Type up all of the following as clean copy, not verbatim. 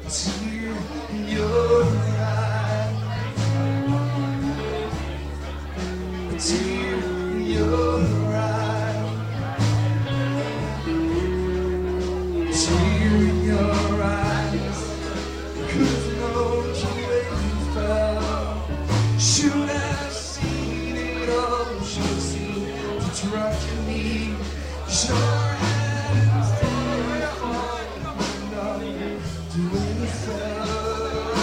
tear in your eye, a tear in your eye, a tear in your eyes. Could've known the way you felt. Should have seen it all. Should have seen the truck in me. Sure had fallen enough the way you felt.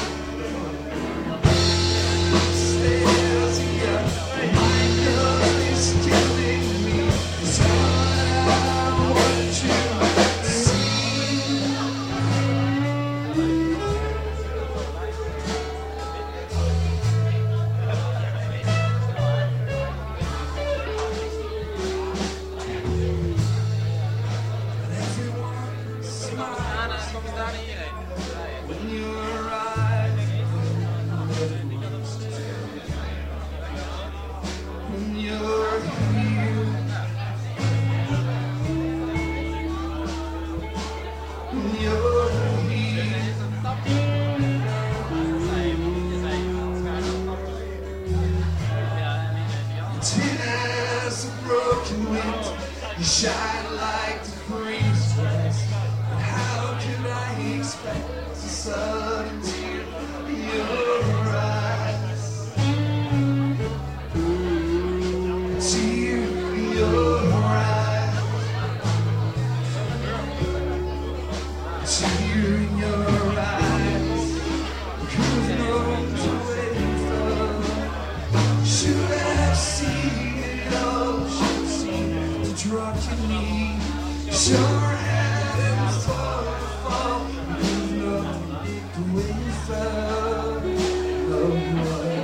Upstairs, yeah, my love is killing me. It's all I want you to see. When you arrive, when you're here, when you're here, your tin has a broken wind, you shine like the breeze was. But how can I expect a sudden tear in your eyes? A tear in your eyes. A tear in your eyes. Could've known the way you felt. Should have seen it all. Should have seen the drop in me. Sure had it fall. Could've known the way you felt. Oh, boy.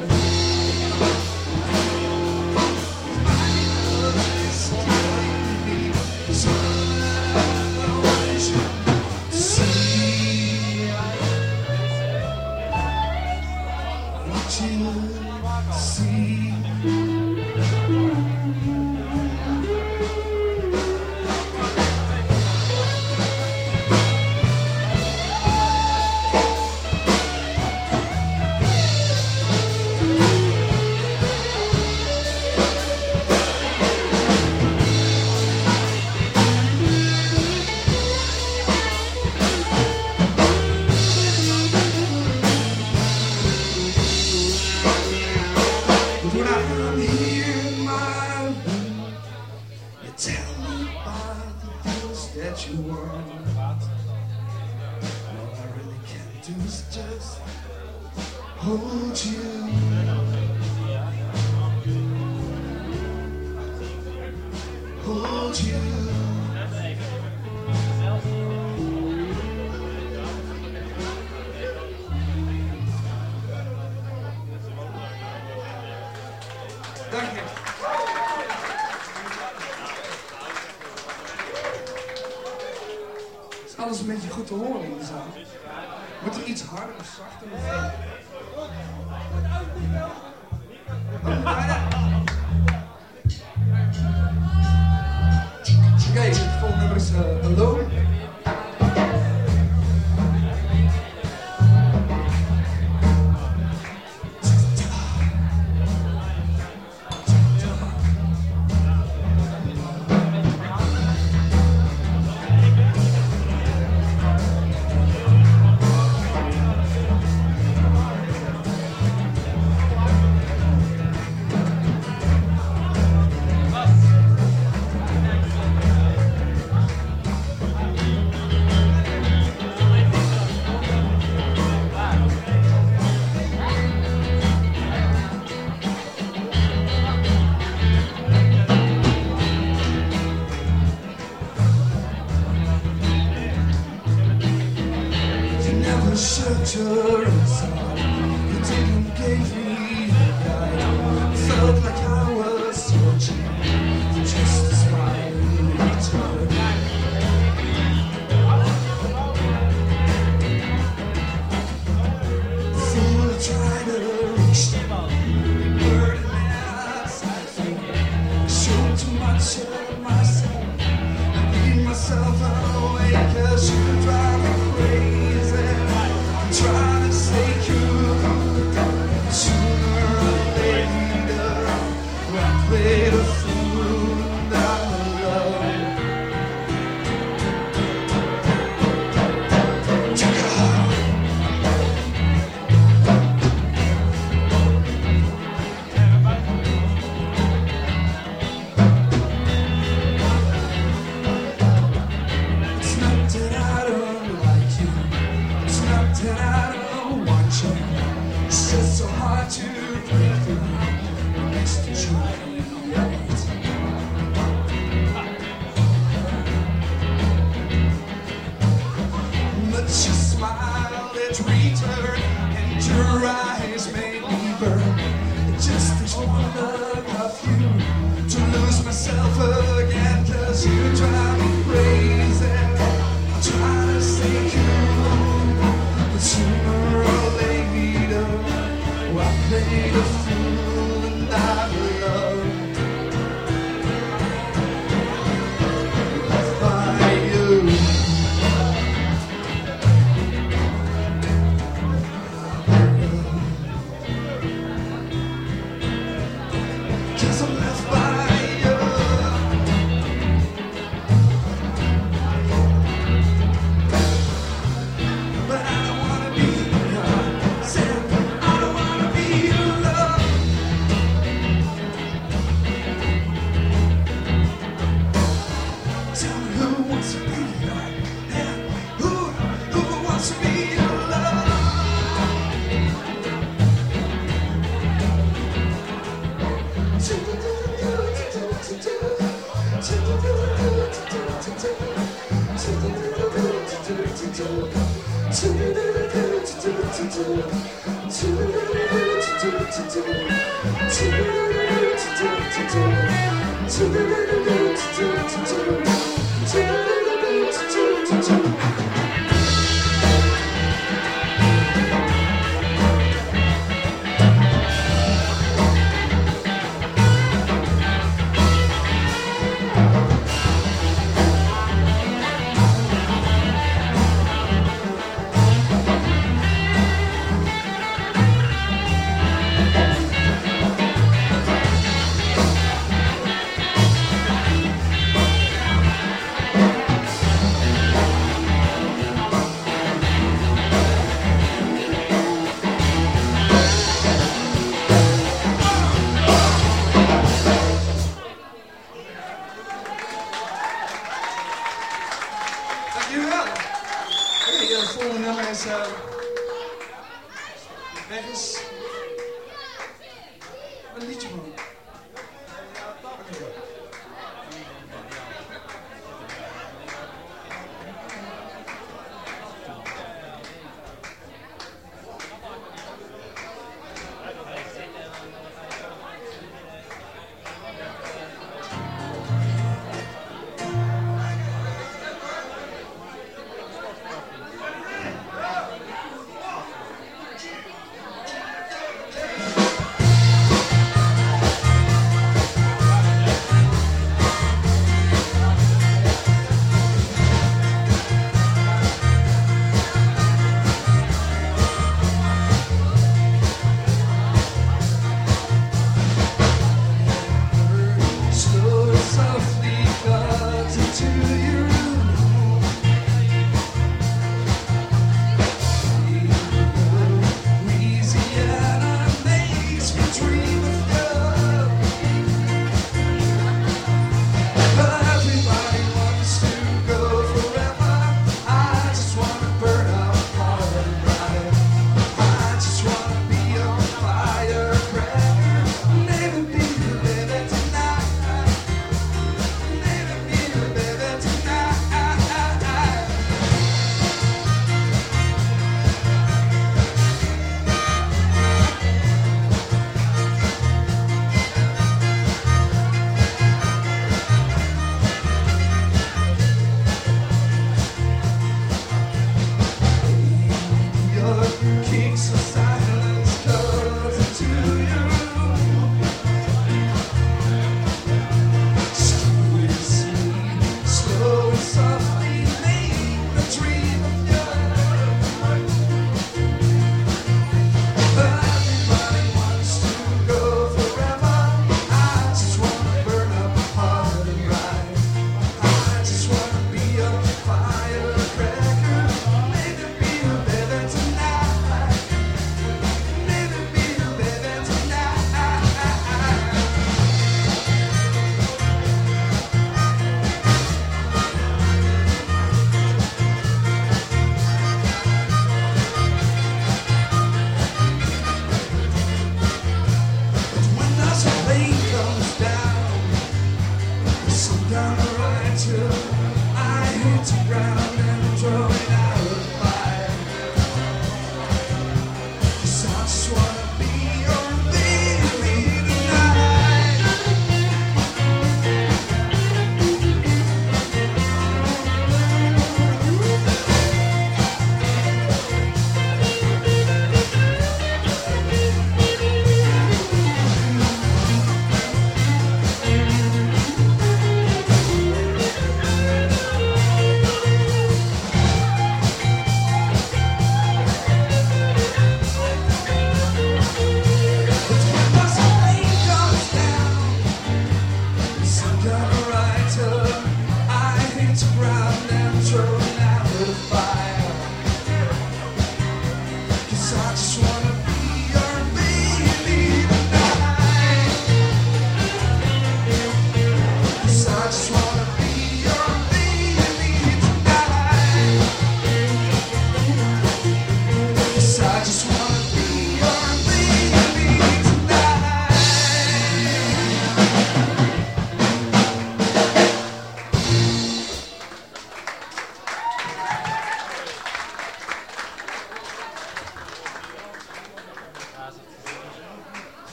My love is killing me. It's all I want you to see. I want you to see. When I'm here in my room, you tell me about the things that you want. All I really can do is just hold you. Hold you. Dank je. Is alles een beetje goed te horen in de zaal? Moet er iets harder of zachter? Oké, het volgende nummer is Alone. Shelter inside, you didn't give me a guide. Felt like I was searching for just a smile in return. Fool tried to reach the burden outside me. Showed too much of myself. I beat myself away 'cause you drive me crazy. It's just so hard to break through. It's the truth of it. But your smile, it returned, and your eyes made me burn. It just takes one look of you to lose myself again, 'cause you drive me crazy. I try to stay cool, but sooner or later, I played a fool and I loved by you. 'Cause I'm left by you. But I don't wanna be yourself. I don't wanna be your love. Tell me who wants to be like that? Who wants to be your love? Dankjewel. Oké, het volgende nummer is weg is een liedje van me.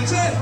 Say.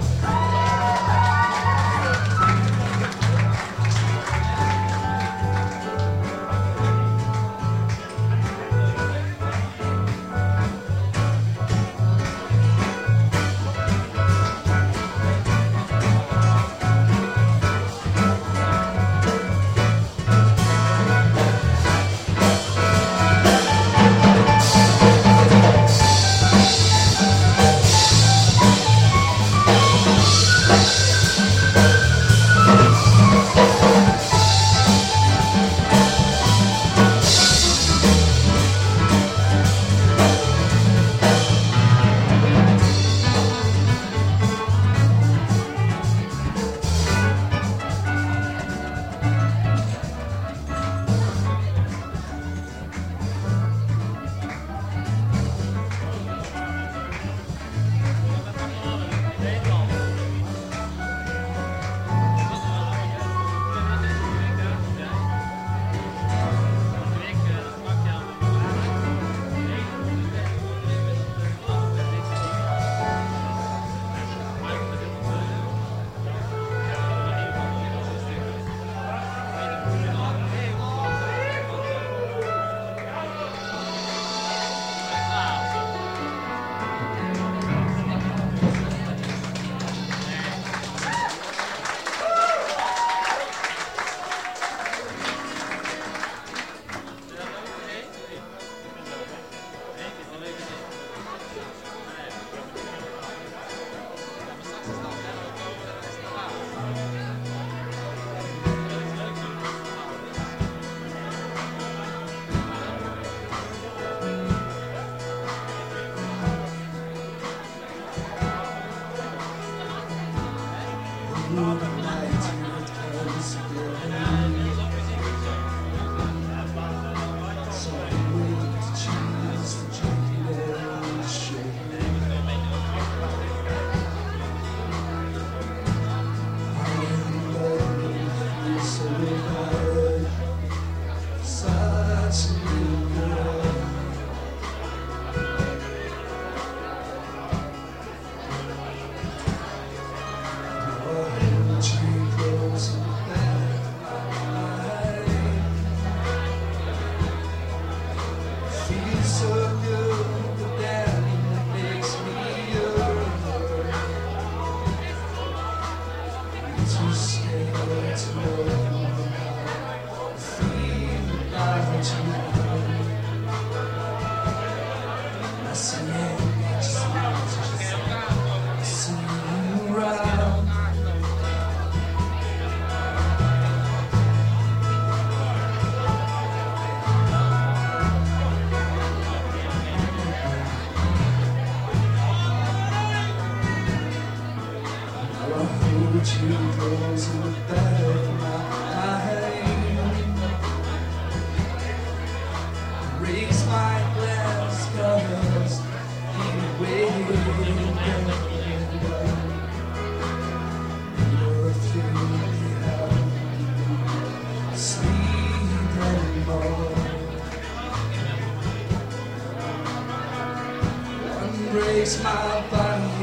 Breaks my body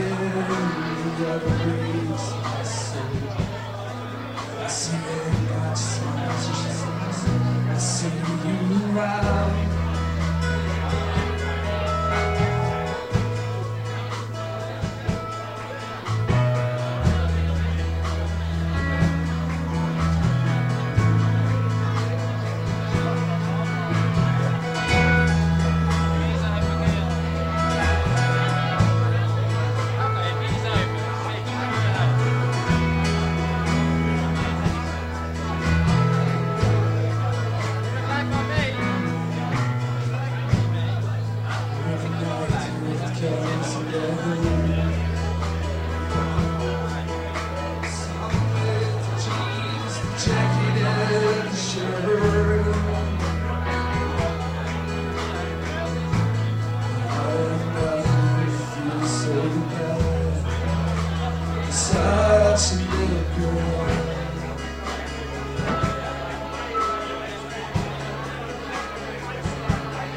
and the other breaks my soul. I see it, I just want to see you around.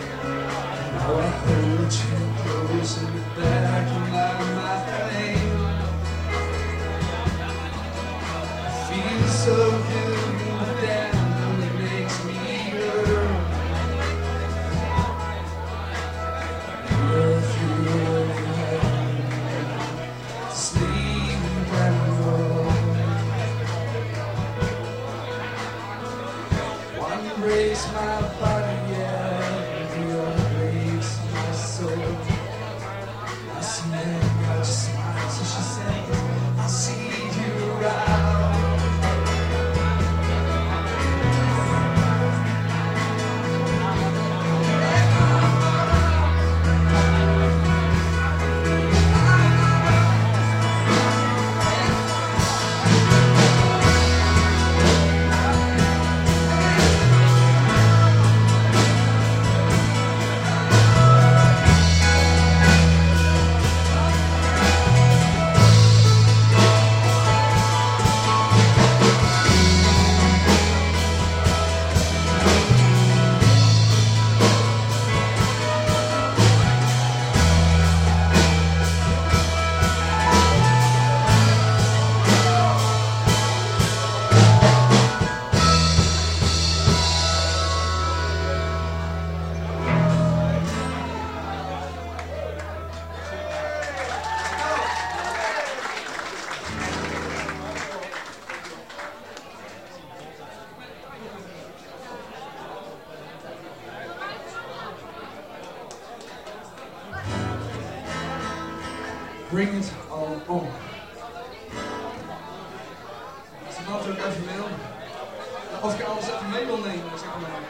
Now I hold you close in the back of my mind. Bring it all on. Als de maat ook even wil. Of je alles even mee wil nemen, zeg maar.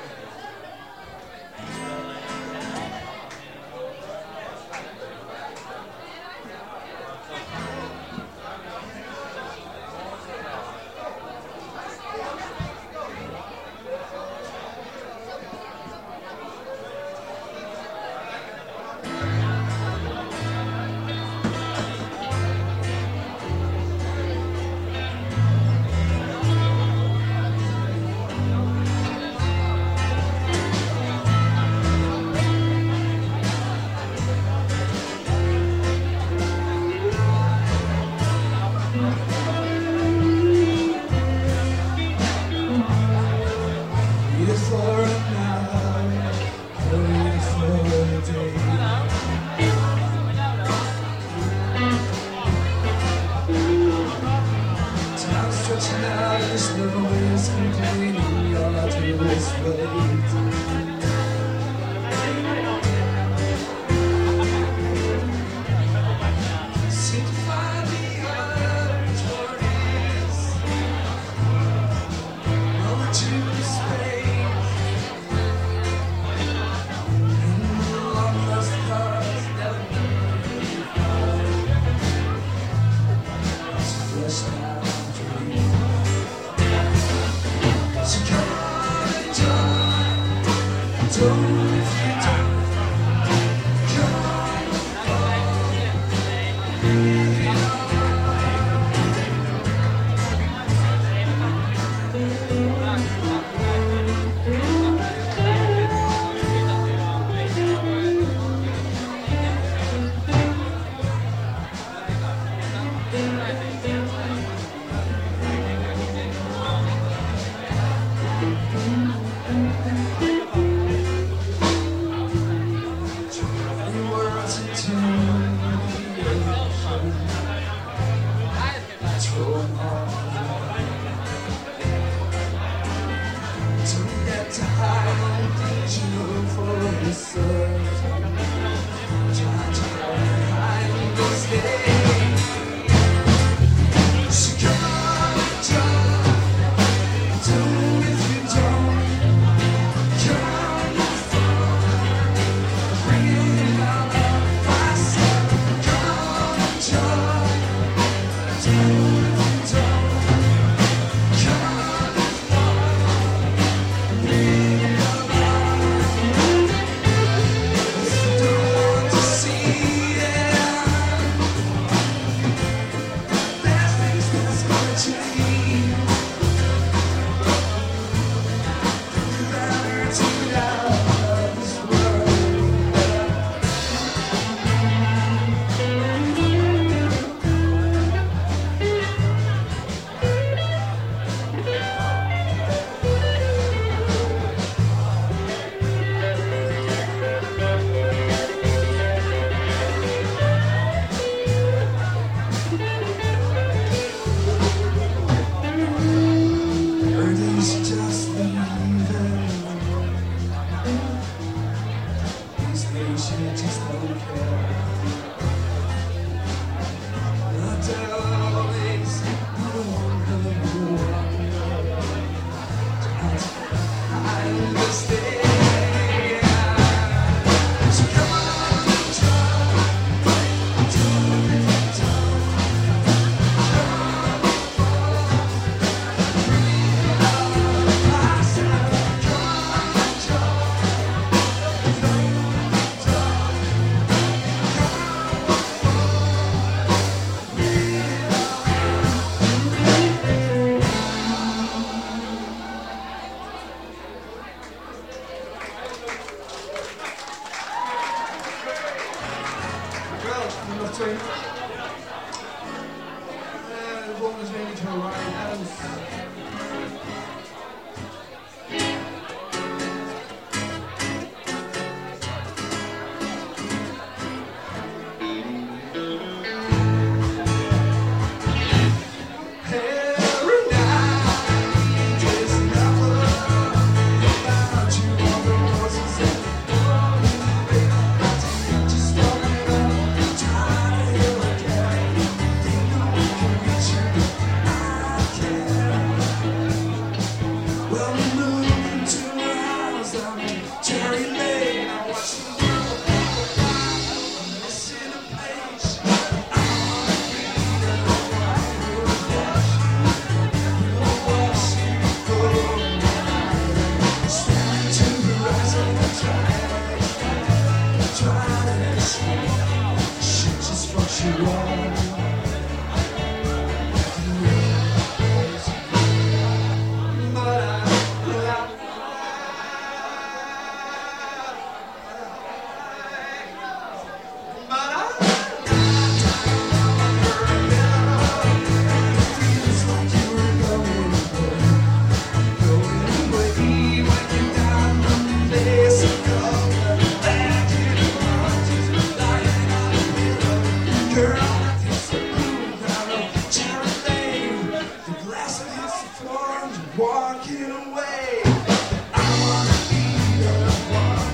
Walking away, I wanna be the one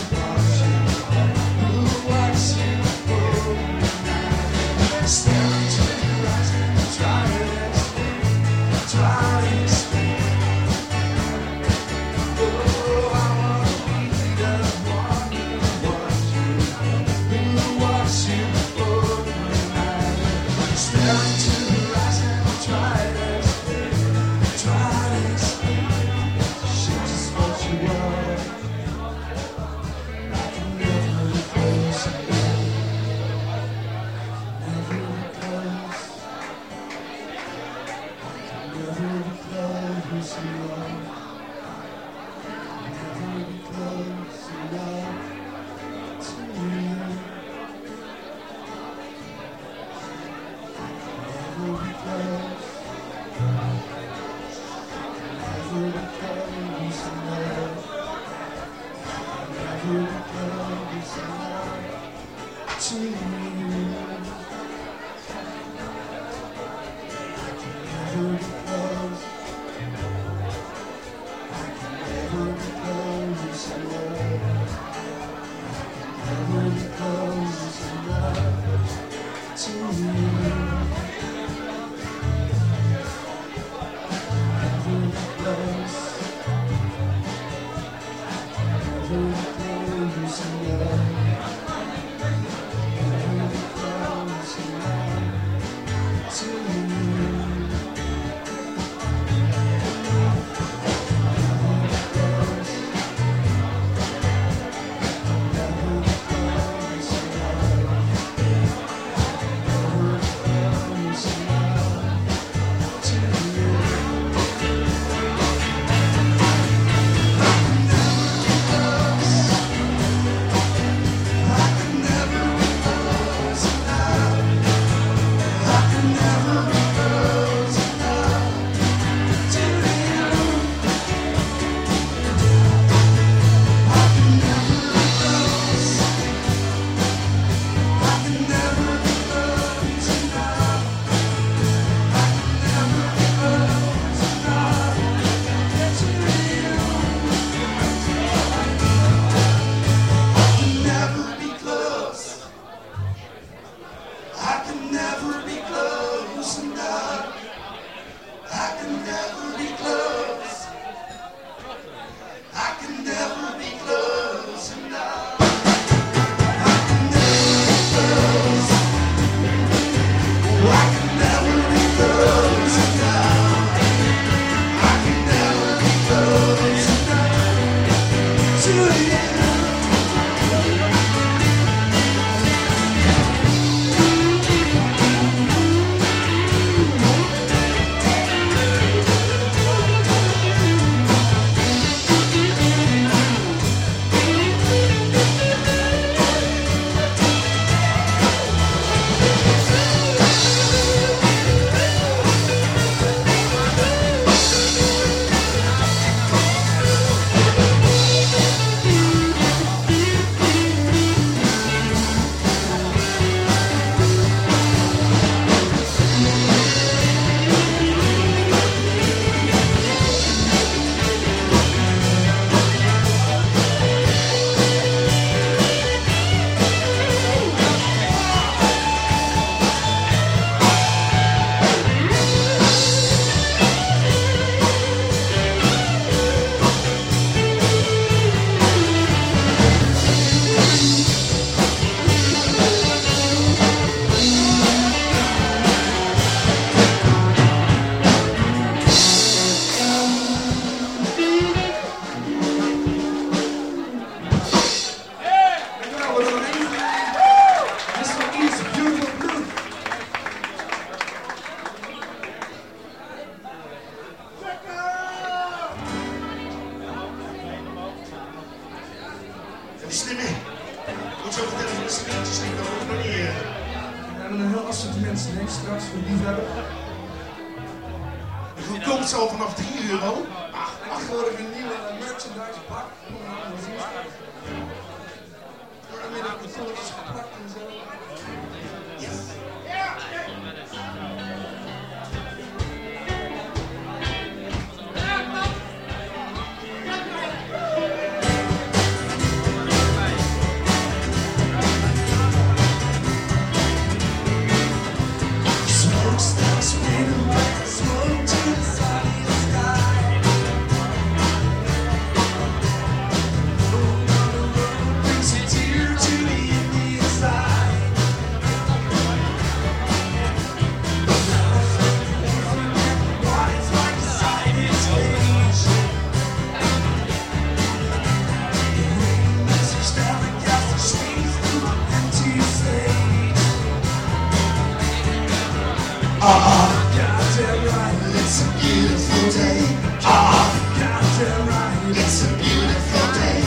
who watches you fall. Stare into your eyes and try to explain. Oh, I wanna be the one who watches you fall. Stare into your eyes and try to explain. She's just what you are. I can never replace you. Never be close. I can never be close enough. Never be close enough to you. I can never be close. Never be close enough. Never be close enough to you. I can never be close. I can never be close enough. Never be close enough to you. Never be close. Never be close enough. Never be close. beste liedjes die we ook manier. We hebben een heel assortiment snacks straks voor liefhebber. Het komt zo vanaf €3. Tegenwoordig een nieuwe merchandise bak. Middag met filmpjes gepakt en zo. Goddamn right, it's a beautiful day. Goddamn right, it's a beautiful day.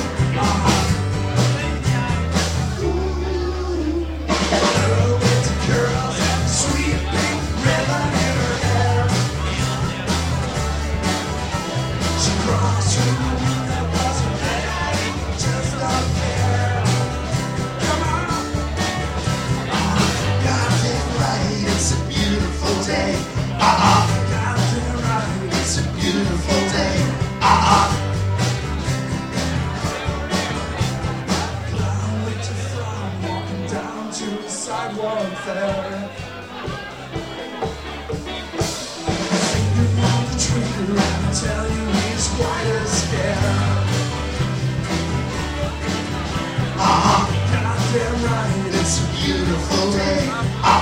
Girl with the curls and sweet pink ribbon in her hair. She crossed through the window, wasn't ready, just up there. Come on. Goddamn right, it's a beautiful day. Goddamn right, it's a beautiful day. Clown with the frown, walking down to the sidewalk there. Finger on the trigger, and I tell you he's quite a scare. Goddamn right, it's a beautiful day.